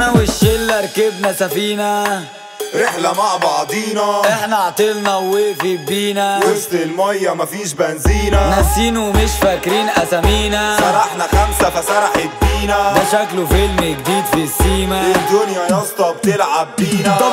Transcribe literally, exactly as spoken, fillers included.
انا والشله ركبنا سفينه، رحلة مع بعضينا، احنا عطلنا ووقفت بينا، وسط المية مفيش بنزينة، ناسين ومش فاكرين اسامينا، سرحنا خمسة فسرحت بينا، ده شكله فيلم جديد في السيما، الدنيا يا اسطى بتلعب بينا.